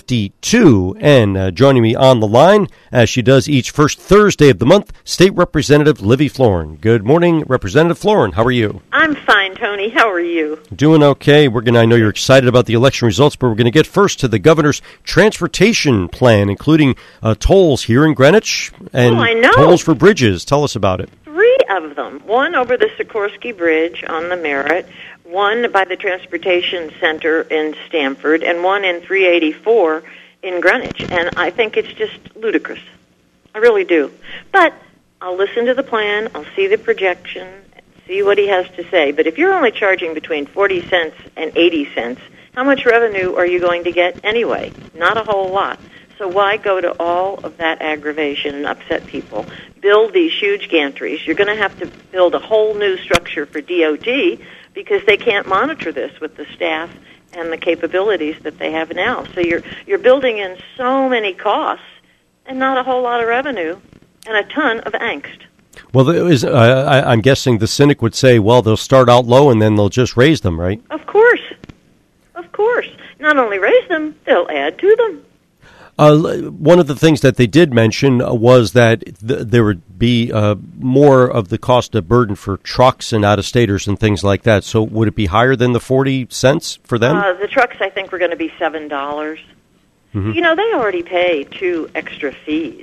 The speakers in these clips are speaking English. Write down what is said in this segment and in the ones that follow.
52. And joining me on the line, as she does each first Thursday of the month, State Representative Livy Florin. Good morning, Representative Florin. How are you? I'm fine, Tony. How are you? Doing okay. I know you're excited about the election results, but we're going to get first to the governor's transportation plan, including tolls here in Greenwich and tolls for bridges. Tell us about it. 3 of them. One over the Sikorsky Bridge on the Merritt, one by the Transportation Center in Stamford, and one in 384 in Greenwich. And I think it's just ludicrous. I really do. But I'll listen to the plan, I'll see the projection, see what he has to say. But if you're only charging between 40 cents and 80 cents, how much revenue are you going to get anyway? Not a whole lot. So why go to all of that aggravation and upset people? Build these huge gantries. You're going to have to build a whole new structure for DOT because they can't monitor this with the staff and the capabilities that they have now. So you're building in so many costs and not a whole lot of revenue and a ton of angst. Well, I'm guessing the cynic would say, well, they'll start out low and then they'll just raise them, right? Of course. Of course. Not only raise them, they'll add to them. One of the things that they did mention was that there would be more of the cost of burden for trucks and out-of-staters and things like that. So would it be higher than the 40 cents for them? The trucks, I think, were going to be $7. Mm-hmm. You know, they already pay 2 extra fees,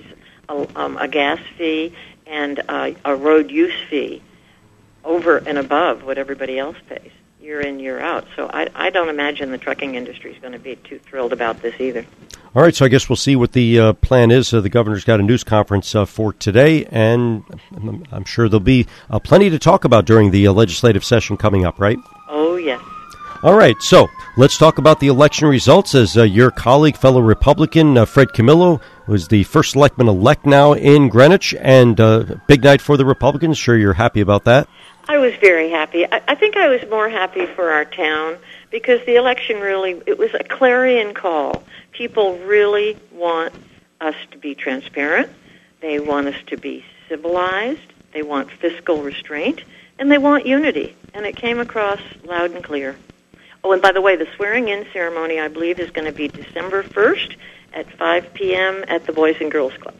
a gas fee and a road use fee over and above what everybody else pays, year in, year out. So I don't imagine the trucking industry is going to be too thrilled about this either. All right, so I guess we'll see what the plan is. The governor's got a news conference for today, and I'm sure there'll be plenty to talk about during the legislative session coming up, right? Oh, yes. All right, so let's talk about the election results as your colleague, fellow Republican, Fred Camillo, was the first selectman-elect now in Greenwich, and big night for the Republicans. Sure you're happy about that? I was very happy. I think I was more happy for our town because the election it was a clarion call. People really want us to be transparent. They want us to be civilized. They want fiscal restraint. And they want unity. And it came across loud and clear. Oh, and by the way, the swearing-in ceremony, I believe, is going to be December 1st at 5 p.m. at the Boys and Girls Club.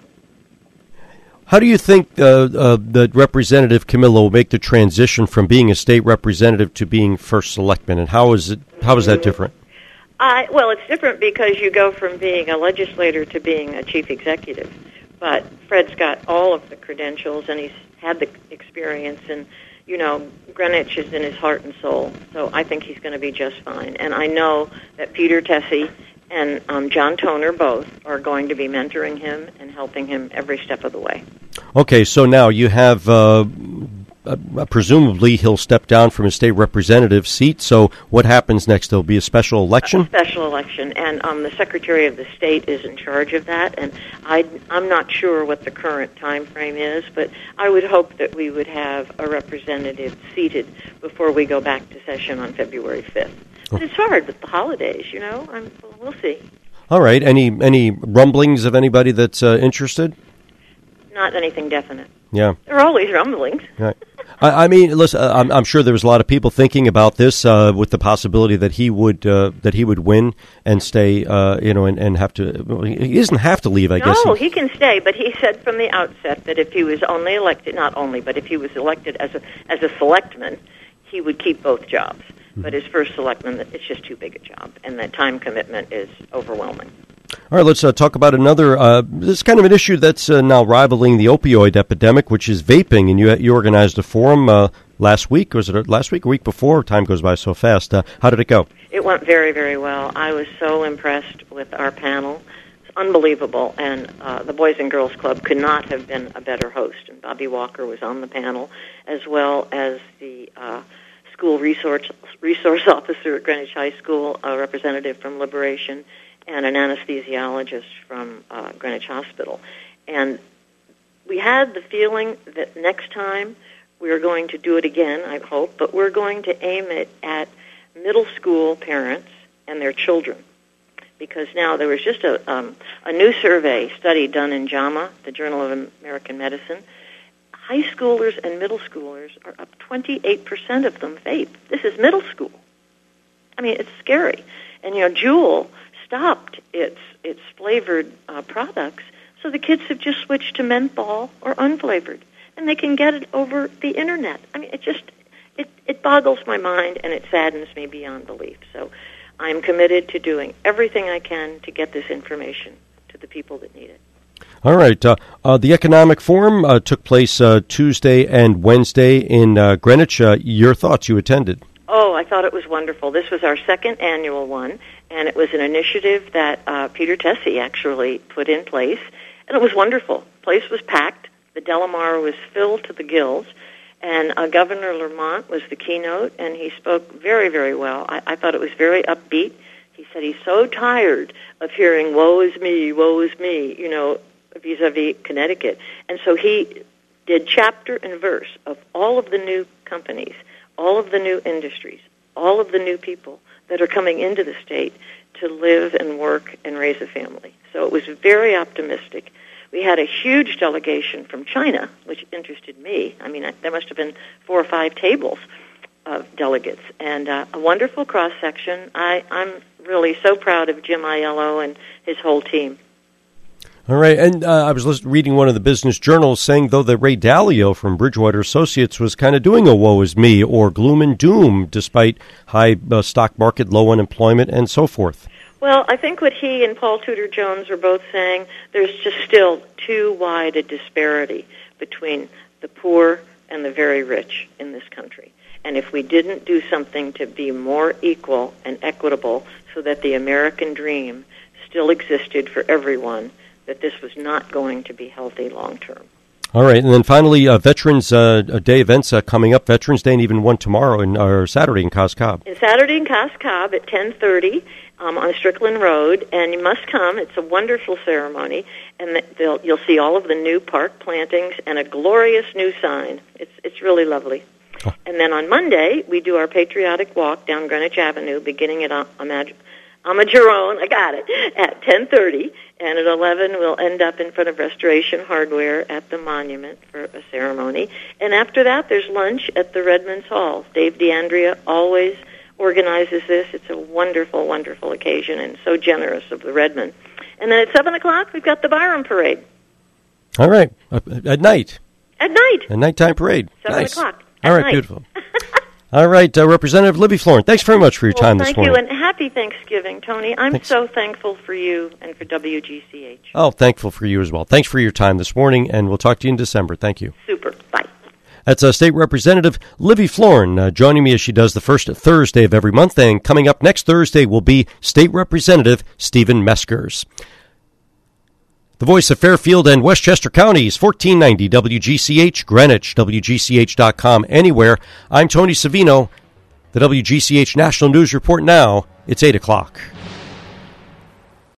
How do you think that Representative Camillo will make the transition from being a state representative to being first selectman, and how is that different? Well, it's different because you go from being a legislator to being a chief executive. But Fred's got all of the credentials, and he's had the experience, and, you know, Greenwich is in his heart and soul. So I think he's going to be just fine. And I know that Peter Tessie and John Toner both are going to be mentoring him and helping him every step of the way. Okay, so now you have, presumably he'll step down from his state representative seat, so what happens next? There'll be a special election? A special election, and the Secretary of the State is in charge of that, and I'm not sure what the current time frame is, but I would hope that we would have a representative seated before we go back to session on February 5th. But it's hard with the holidays, you know. We'll see. All right. Any rumblings of anybody that's interested? Not anything definite. Yeah. There are always rumblings. Right. I mean, listen. I'm sure there was a lot of people thinking about this with the possibility that he would win and stay. And have to. Well, he doesn't have to leave. I guess. No, he can stay. But he said from the outset that if he was only elected, not only, but if he was elected as a selectman, he would keep both jobs. But as first selectman, it's just too big a job, and the time commitment is overwhelming. All right, let's talk about another, this is kind of an issue that's now rivaling the opioid epidemic, which is vaping, and you organized a forum last week. Was it last week or week before? Time goes by so fast. How did it go? It went very, very well. I was so impressed with our panel. It's unbelievable, and the Boys and Girls Club could not have been a better host, and Bobby Walker was on the panel, as well as the school resource officer at Greenwich High School, a representative from Liberation, and an anesthesiologist from Greenwich Hospital. And we had the feeling that next time we are going to do it again, I hope, but we're going to aim it at middle school parents and their children. Because now there was just a new study done in JAMA, the Journal of American Medicine. High schoolers and middle schoolers are up 28% of them vape. This is middle school. I mean, it's scary. And, Jewel stopped its flavored products, so the kids have just switched to menthol or unflavored, and they can get it over the internet. I mean, it boggles my mind, and it saddens me beyond belief. So I'm committed to doing everything I can to get this information to the people that need it. All right. The Economic Forum took place Tuesday and Wednesday in Greenwich. Your thoughts? You attended. Oh, I thought it was wonderful. This was our second annual one, and it was an initiative that Peter Tessie actually put in place, and it was wonderful. The place was packed. The Delamar was filled to the gills, and Governor Lamont was the keynote, and he spoke very, very well. I thought it was very upbeat. He said he's so tired of hearing, woe is me, vis-a-vis Connecticut. And so he did chapter and verse of all of the new companies, all of the new industries, all of the new people that are coming into the state to live and work and raise a family. So it was very optimistic. We had a huge delegation from China, which interested me. I mean, there must have been 4 or 5 tables of delegates, and a wonderful cross-section. I'm really so proud of Jim Aiello and his whole team. All right, and I was reading one of the business journals saying, though, that Ray Dalio from Bridgewater Associates was kind of doing a woe is me or gloom and doom despite high stock market, low unemployment, and so forth. Well, I think what he and Paul Tudor Jones are both saying, there's just still too wide a disparity between the poor and the very rich in this country. And if we didn't do something to be more equal and equitable so that the American dream still existed for everyone, that this was not going to be healthy long term. All right, and then finally, Veterans Day events coming up. Veterans Day and even one tomorrow or Saturday in Cos Cob. And Saturday in Cos Cob at 10:30 on Strickland Road, and you must come. It's a wonderful ceremony, and you'll see all of the new park plantings and a glorious new sign. It's really lovely. Oh. And then on Monday, we do our patriotic walk down Greenwich Avenue, beginning at Amagerone, I got it, at 10:30, and at 11 we'll end up in front of Restoration Hardware at the monument for a ceremony. And after that, there's lunch at the Redmonds Hall. Dave DeAndrea always organizes this. It's a wonderful, wonderful occasion, and so generous of the Redmond. And then at 7 o'clock, we've got the Byram Parade. All right, at night. At night. A nighttime parade. 7 o'clock. All right, beautiful. All right, Representative Libby Florin, thanks very much for your time this morning. Thank you, and happy Thanksgiving, Tony. I'm so thankful for you and for WGCH. Oh, thankful for you as well. Thanks for your time this morning, and we'll talk to you in December. Thank you. Super. Bye. That's State Representative Libby Florin joining me as she does the first Thursday of every month, and coming up next Thursday will be State Representative Stephen Meskers. The voice of Fairfield and Westchester Counties, 1490 WGCH, Greenwich, WGCH.com, anywhere. I'm Tony Savino. The WGCH National News Report now. It's 8 o'clock.